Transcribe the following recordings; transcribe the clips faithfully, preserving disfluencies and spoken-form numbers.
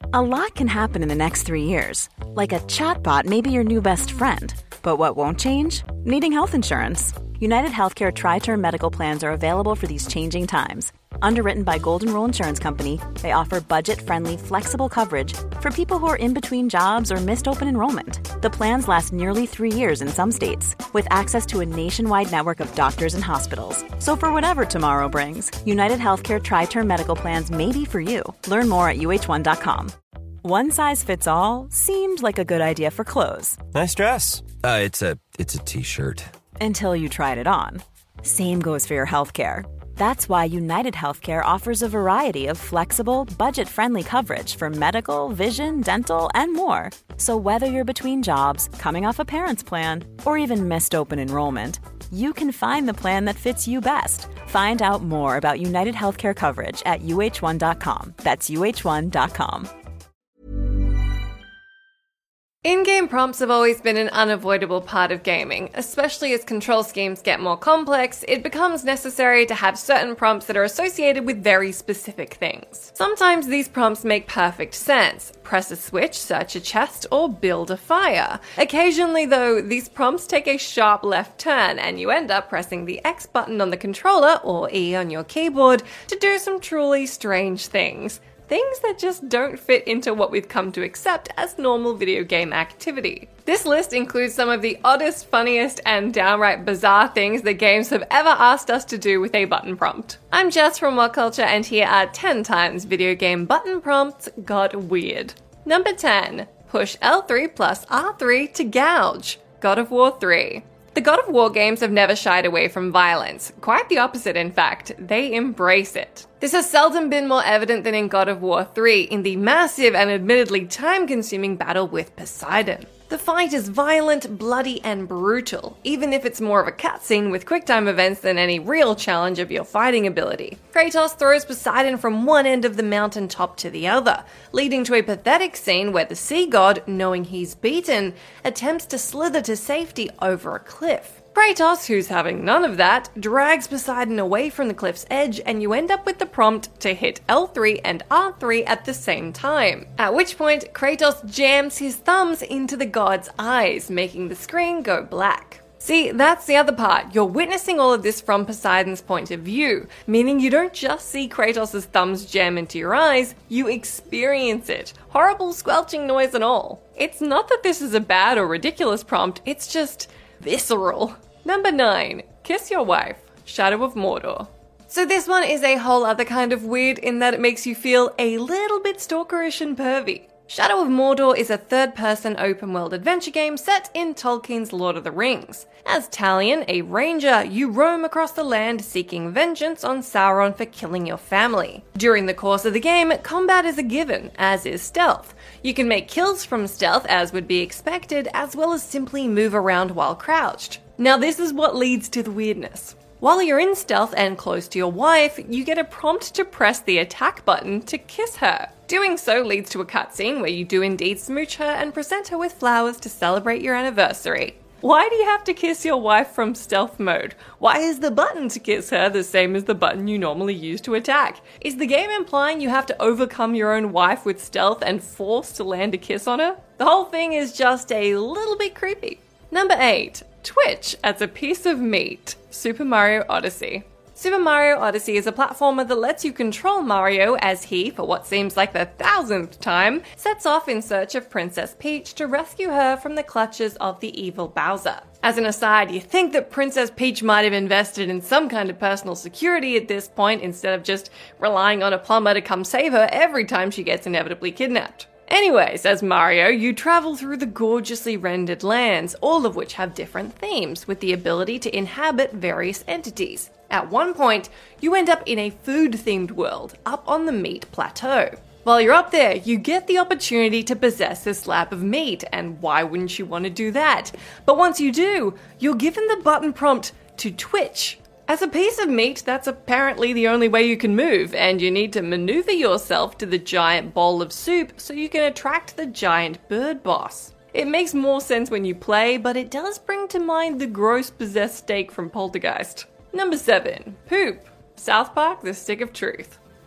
A lot can happen in the next three years. Like a chatbot may be your new best friend. But what won't change? Needing health insurance. United Healthcare Tri-Term Medical Plans are available for these changing times. Underwritten by Golden Rule Insurance Company, they offer budget-friendly, flexible coverage for people who are in between jobs or missed open enrollment. The plans last nearly three years in some states, with access to a nationwide network of doctors and hospitals. So for whatever tomorrow brings, United Healthcare Tri-Term Medical Plans may be for you. Learn more at U H one dot com. One size fits all seemed like a good idea for clothes. Nice dress. Uh, it's a it's a t-shirt. Until you tried it on. Same goes for your healthcare. That's why United Healthcare offers a variety of flexible, budget-friendly coverage for medical, vision, dental, and more. So whether you're between jobs, coming off a parent's plan, or even missed open enrollment, you can find the plan that fits you best. Find out more about United Healthcare coverage at U H one dot com. That's U H one dot com. In-game prompts have always been an unavoidable part of gaming. Especially as control schemes get more complex, it becomes necessary to have certain prompts that are associated with very specific things. Sometimes these prompts make perfect sense. Press a switch, search a chest, or build a fire. Occasionally, though, these prompts take a sharp left turn, and you end up pressing the X button on the controller, or E on your keyboard, to do some truly strange things. Things that just don't fit into what we've come to accept as normal video game activity. This list includes some of the oddest, funniest, and downright bizarre things that games have ever asked us to do with a button prompt. I'm Jess from What Culture, and here are ten times video game button prompts got weird. Number ten. Push L three plus R three to gouge. God of War three. The God of War games have never shied away from violence. Quite the opposite, in fact. They embrace it. This has seldom been more evident than in God of War three, in the massive and admittedly time-consuming battle with Poseidon. The fight is violent, bloody, and brutal, even if it's more of a cutscene with quick-time events than any real challenge of your fighting ability. Kratos throws Poseidon from one end of the mountain top to the other, leading to a pathetic scene where the sea god, knowing he's beaten, attempts to slither to safety over a cliff. Kratos, who's having none of that, drags Poseidon away from the cliff's edge, and you end up with the prompt to hit L three and R three at the same time. At which point, Kratos jams his thumbs into the god's eyes, making the screen go black. See, that's the other part. You're witnessing all of this from Poseidon's point of view, meaning you don't just see Kratos' thumbs jam into your eyes, you experience it. Horrible squelching noise and all. It's not that this is a bad or ridiculous prompt, it's just visceral. Number nine. Kiss your wife. Shadow of Mordor. So this one is a whole other kind of weird in that it makes you feel a little bit stalkerish and pervy. Shadow of Mordor is a third-person open-world adventure game set in Tolkien's Lord of the Rings. As Talion, a ranger, you roam across the land seeking vengeance on Sauron for killing your family. During the course of the game, combat is a given, as is stealth. You can make kills from stealth, as would be expected, as well as simply move around while crouched. Now this is what leads to the weirdness. While you're in stealth and close to your wife, you get a prompt to press the attack button to kiss her. Doing so leads to a cutscene where you do indeed smooch her and present her with flowers to celebrate your anniversary. Why do you have to kiss your wife from stealth mode? Why is the button to kiss her the same as the button you normally use to attack? Is the game implying you have to overcome your own wife with stealth and force to land a kiss on her? The whole thing is just a little bit creepy. Number eight. Twitch as a piece of meat. Super Mario Odyssey. Super Mario Odyssey is a platformer that lets you control Mario as he, for what seems like the thousandth time, sets off in search of Princess Peach to rescue her from the clutches of the evil Bowser. As an aside, you think that Princess Peach might have invested in some kind of personal security at this point instead of just relying on a plumber to come save her every time she gets inevitably kidnapped. Anyways, as Mario, you travel through the gorgeously rendered lands, all of which have different themes, with the ability to inhabit various entities. At one point, you end up in a food-themed world, up on the meat plateau. While you're up there, you get the opportunity to possess a slab of meat, and why wouldn't you want to do that? But once you do, you're given the button prompt to twitch. As a piece of meat, that's apparently the only way you can move, and you need to maneuver yourself to the giant bowl of soup so you can attract the giant bird boss. It makes more sense when you play, but it does bring to mind the gross possessed steak from Poltergeist. Number seven. Poop. South Park: The Stick of Truth.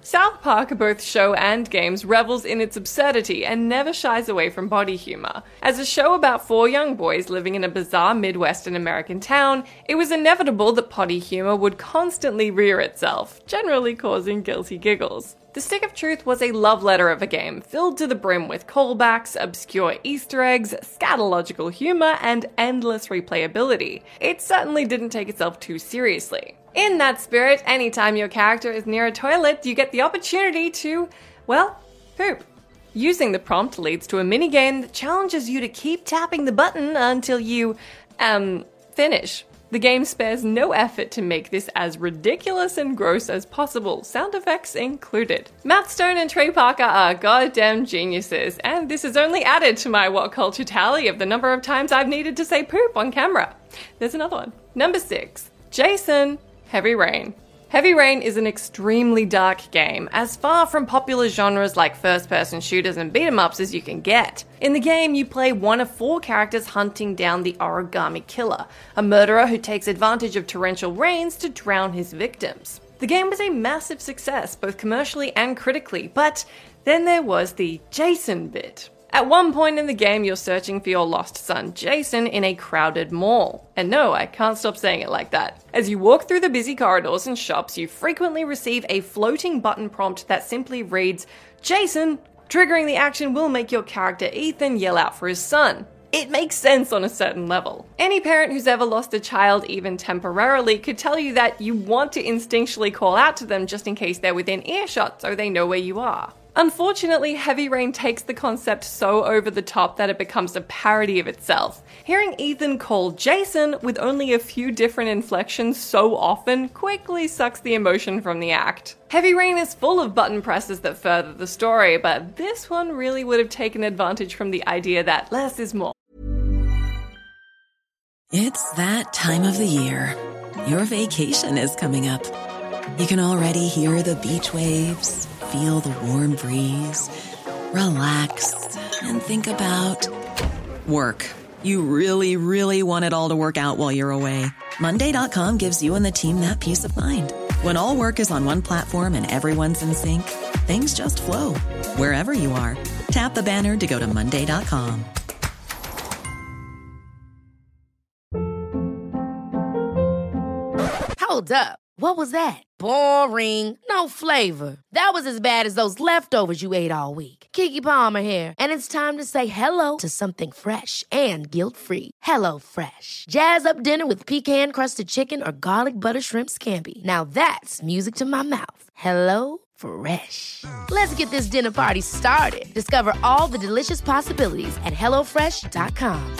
South Park, both show and games, revels in its absurdity and never shies away from body humor. As a show about four young boys living in a bizarre Midwestern American town, it was inevitable that potty humor would constantly rear itself, generally causing guilty giggles. The Stick of Truth was a love letter of a game, filled to the brim with callbacks, obscure Easter eggs, scatological humor, and endless replayability. It certainly didn't take itself too seriously. In that spirit, anytime your character is near a toilet, you get the opportunity to, well, poop. Using the prompt leads to a minigame that challenges you to keep tapping the button until you, um, finish. The game spares no effort to make this as ridiculous and gross as possible, sound effects included. Matt Stone and Trey Parker are goddamn geniuses, and this has only added to my what culture tally of the number of times I've needed to say poop on camera. There's another one. Number six, Jason, Heavy Rain. Heavy Rain is an extremely dark game, as far from popular genres like first-person shooters and beat-em-ups as you can get. In the game, you play one of four characters hunting down the Origami Killer, a murderer who takes advantage of torrential rains to drown his victims. The game was a massive success, both commercially and critically, but then there was the Jason bit. At one point in the game, you're searching for your lost son, Jason, in a crowded mall. And no, I can't stop saying it like that. As you walk through the busy corridors and shops, you frequently receive a floating button prompt that simply reads, Jason! Triggering the action will make your character Ethan yell out for his son. It makes sense on a certain level. Any parent who's ever lost a child, even temporarily, could tell you that you want to instinctually call out to them just in case they're within earshot so they know where you are. Unfortunately, Heavy Rain takes the concept so over the top that it becomes a parody of itself. Hearing Ethan call Jason with only a few different inflections so often quickly sucks the emotion from the act. Heavy Rain is full of button presses that further the story, but this one really would have taken advantage from the idea that less is more. It's that time of the year. Your vacation is coming up. You can already hear the beach waves, feel the warm breeze, relax, and think about work. You really, really want it all to work out while you're away. Monday dot com gives you and the team that peace of mind. When all work is on one platform and everyone's in sync, things just flow. Wherever you are, tap the banner to go to Monday dot com. Hold up. What was that? Boring. No flavor. That was as bad as those leftovers you ate all week. Keke Palmer here, and it's time to say hello to something fresh and guilt-free. Hello Fresh. Jazz up dinner with pecan-crusted chicken or garlic butter shrimp scampi. Now that's music to my mouth. Hello Fresh. Let's get this dinner party started. Discover all the delicious possibilities at hello fresh dot com.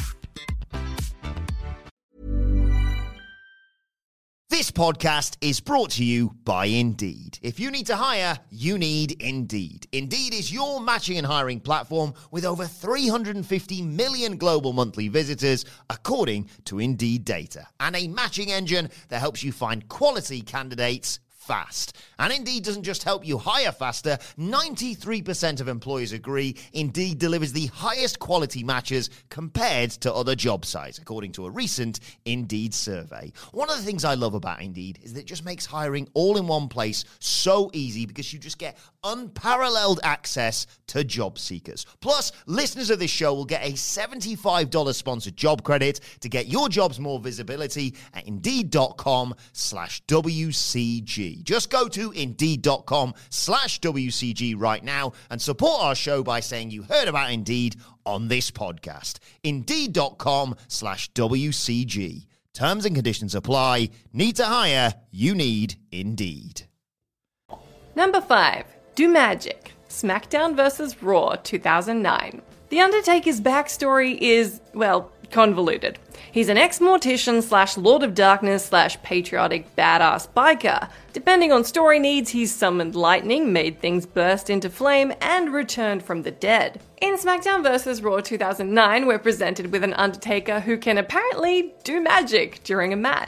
This podcast is brought to you by Indeed. If you need to hire, you need Indeed. Indeed is your matching and hiring platform with over three hundred fifty million global monthly visitors, according to Indeed data, and a matching engine that helps you find quality candidates fast. And Indeed doesn't just help you hire faster. ninety-three percent of employers agree Indeed delivers the highest quality matches compared to other job sites, according to a recent Indeed survey. One of the things I love about Indeed is that it just makes hiring all in one place so easy because you just get unparalleled access to job seekers. Plus, listeners of this show will get a seventy-five dollars sponsored job credit to get your jobs more visibility at Indeed.com slash WCG. Just go to Indeed.com slash WCG right now and support our show by saying you heard about Indeed on this podcast. Indeed.com slash WCG. Terms and conditions apply. Need to hire? You need Indeed. Number five, Do Magic, SmackDown versus. Raw two thousand nine. The Undertaker's backstory is, well, convoluted. He's an ex-mortician slash Lord of Darkness slash patriotic badass biker. Depending on story needs, he's summoned lightning, made things burst into flame, and returned from the dead. In SmackDown versus. Raw two thousand nine, we're presented with an Undertaker who can apparently do magic during a match.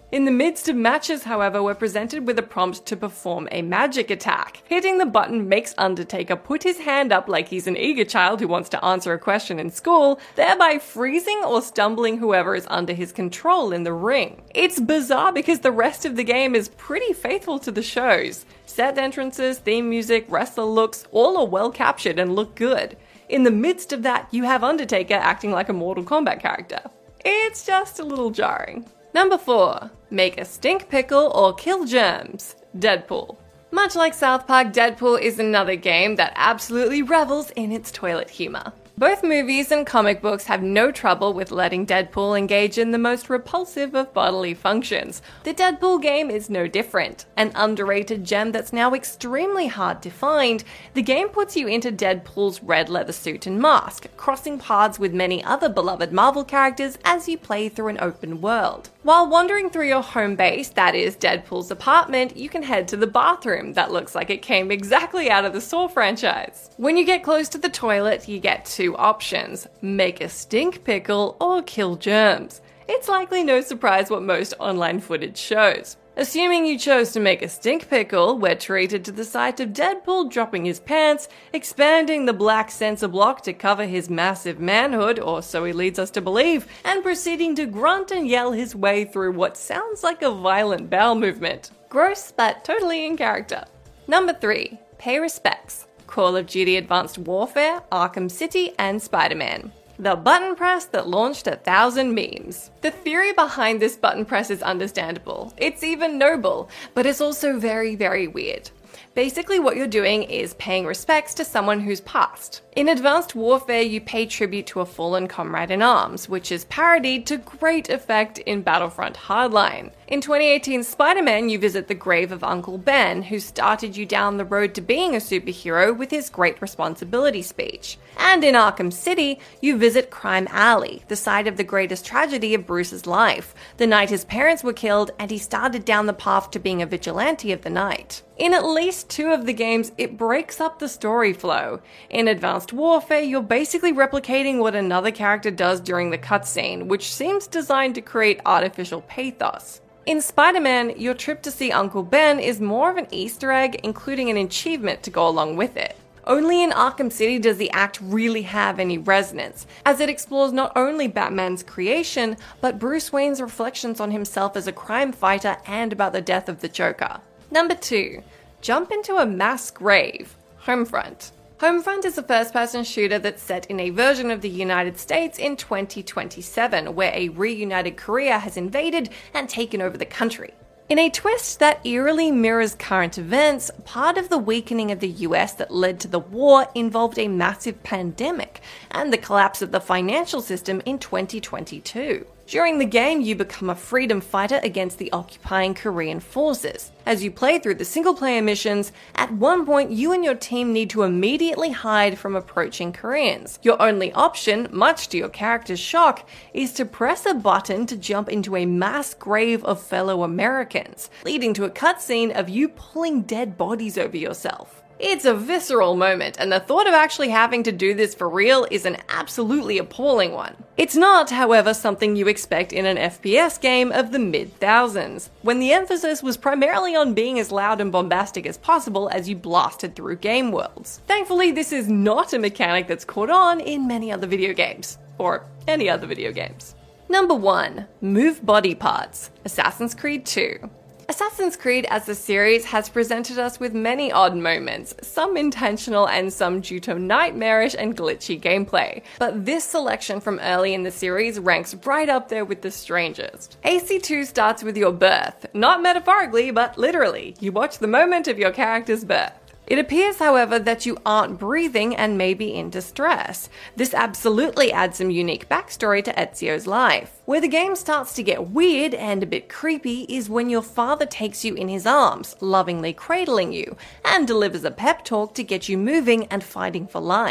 In the midst of matches, however, we're presented with a prompt to perform a magic attack. Hitting the button makes Undertaker put his hand up like he's an eager child who wants to answer a question in school, thereby freezing or stumbling whoever is under his control in the ring. It's bizarre because the rest of the game is pretty faithful to the shows. Set entrances, theme music, wrestler looks, all are well captured and look good. In the midst of that, you have Undertaker acting like a Mortal Kombat character. It's just a little jarring. Number four. Make a stink pickle or kill germs. Deadpool. Much like South Park, Deadpool is another game that absolutely revels in its toilet humor. Both movies and comic books have no trouble with letting Deadpool engage in the most repulsive of bodily functions. The Deadpool game is no different. An underrated gem that's now extremely hard to find, the game puts you into Deadpool's red leather suit and mask, crossing paths with many other beloved Marvel characters as you play through an open world. While wandering through your home base, that is Deadpool's apartment, you can head to the bathroom that looks like it came exactly out of the Saw franchise. When you get close to the toilet, you get two options: make a stink pickle or kill germs. It's likely no surprise what most online footage shows. Assuming you chose to make a stink pickle, we're treated to the sight of Deadpool dropping his pants, expanding the black sensor block to cover his massive manhood, or so he leads us to believe, and proceeding to grunt and yell his way through what sounds like a violent bowel movement. Gross, but totally in character. Number three. Pay respects. Call of Duty Advanced Warfare, Arkham City, and Spider-Man. The button press that launched a thousand memes. The theory behind this button press is understandable. It's even noble, but it's also very, very weird. Basically, what you're doing is paying respects to someone who's passed. In Advanced Warfare, you pay tribute to a fallen comrade in arms, which is parodied to great effect in Battlefront Hardline. In twenty eighteen's Spider-Man, you visit the grave of Uncle Ben, who started you down the road to being a superhero with his great responsibility speech. And in Arkham City, you visit Crime Alley, the site of the greatest tragedy of Bruce's life, the night his parents were killed and he started down the path to being a vigilante of the night. In at least two of the games, it breaks up the story flow. In Advanced Warfare, you're basically replicating what another character does during the cutscene, which seems designed to create artificial pathos. In Spider-Man, your trip to see Uncle Ben is more of an Easter egg, including an achievement to go along with it. Only in Arkham City does the act really have any resonance, as it explores not only Batman's creation, but Bruce Wayne's reflections on himself as a crime fighter and about the death of the Joker. Number two. Jump into a mass grave. Homefront. Homefront is a first-person shooter that's set in a version of the United States in twenty twenty-seven, where a reunited Korea has invaded and taken over the country. In a twist that eerily mirrors current events, part of the weakening of the U S that led to the war involved a massive pandemic and the collapse of the financial system in twenty twenty-two. During the game, you become a freedom fighter against the occupying Korean forces. As you play through the single-player missions, at one point you and your team need to immediately hide from approaching Koreans. Your only option, much to your character's shock, is to press a button to jump into a mass grave of fellow Americans, leading to a cutscene of you pulling dead bodies over yourself. It's a visceral moment, and the thought of actually having to do this for real is an absolutely appalling one. It's not, however, something you expect in an F P S game of the mid-thousands, when the emphasis was primarily on being as loud and bombastic as possible as you blasted through game worlds. Thankfully, this is not a mechanic that's caught on in many other video games, or any other video games. Number one. Move body parts. Assassin's Creed two. Assassin's Creed as a series has presented us with many odd moments, some intentional and some due to nightmarish and glitchy gameplay, but this selection from early in the series ranks right up there with the strangest. A C two starts with your birth, not metaphorically but literally. You watch the moment of your character's birth. It appears, however, that you aren't breathing and may be in distress. This absolutely adds some unique backstory to Ezio's life. Where the game starts to get weird and a bit creepy is when your father takes you in his arms, lovingly cradling you, and delivers a pep talk to get you moving and fighting for life.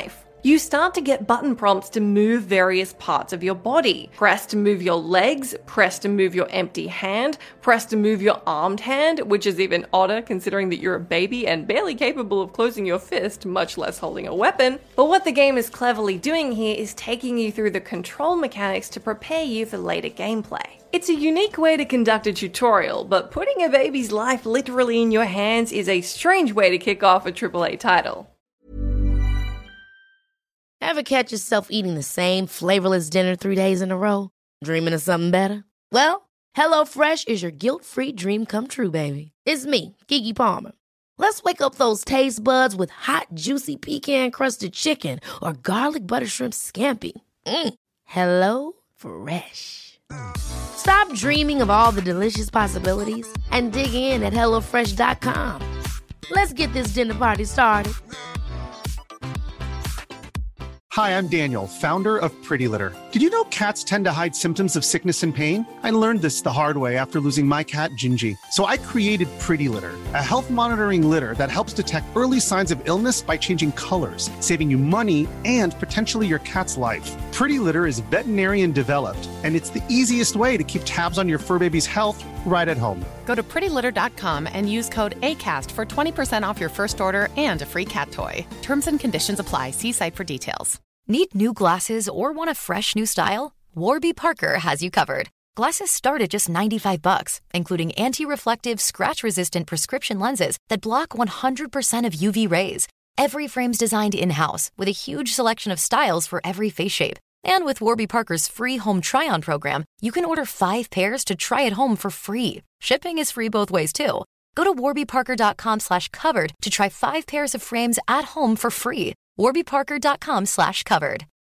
you start to get button prompts to move various parts of your body. Press to move your legs, press to move your empty hand, press to move your armed hand, which is even odder considering that you're a baby and barely capable of closing your fist, much less holding a weapon. But what the game is cleverly doing here is taking you through the control mechanics to prepare you for later gameplay. It's a unique way to conduct a tutorial, but putting a baby's life literally in your hands is a strange way to kick off a triple A title. Ever catch yourself eating the same flavorless dinner three days in a row? Dreaming of something better? Well, HelloFresh is your guilt-free dream come true, baby. It's me, Keke Palmer. Let's wake up those taste buds with hot, juicy pecan-crusted chicken or garlic butter shrimp scampi. Mm. Hello Fresh. Stop dreaming of all the delicious possibilities and dig in at hello fresh dot com. Let's get this dinner party started. Hi, I'm Daniel, founder of Pretty Litter. Did you know cats tend to hide symptoms of sickness and pain? I learned this the hard way after losing my cat, Gingy. So I created Pretty Litter, a health monitoring litter that helps detect early signs of illness by changing colors, saving you money and potentially your cat's life. Pretty Litter is veterinarian developed, and it's the easiest way to keep tabs on your fur baby's health right at home. Go to pretty litter dot com and use code ACAST for twenty percent off your first order and a free cat toy. Terms and conditions apply. See site for details. Need new glasses or want a fresh new style? Warby Parker has you covered. Glasses start at just ninety-five bucks, including anti-reflective, scratch-resistant prescription lenses that block one hundred percent of U V rays. Every frame's designed in-house with a huge selection of styles for every face shape. And with Warby Parker's free home try-on program, you can order five pairs to try at home for free. Shipping is free both ways, too. Go to warby parker dot com slash covered to try five pairs of frames at home for free. warby parker dot com slash covered.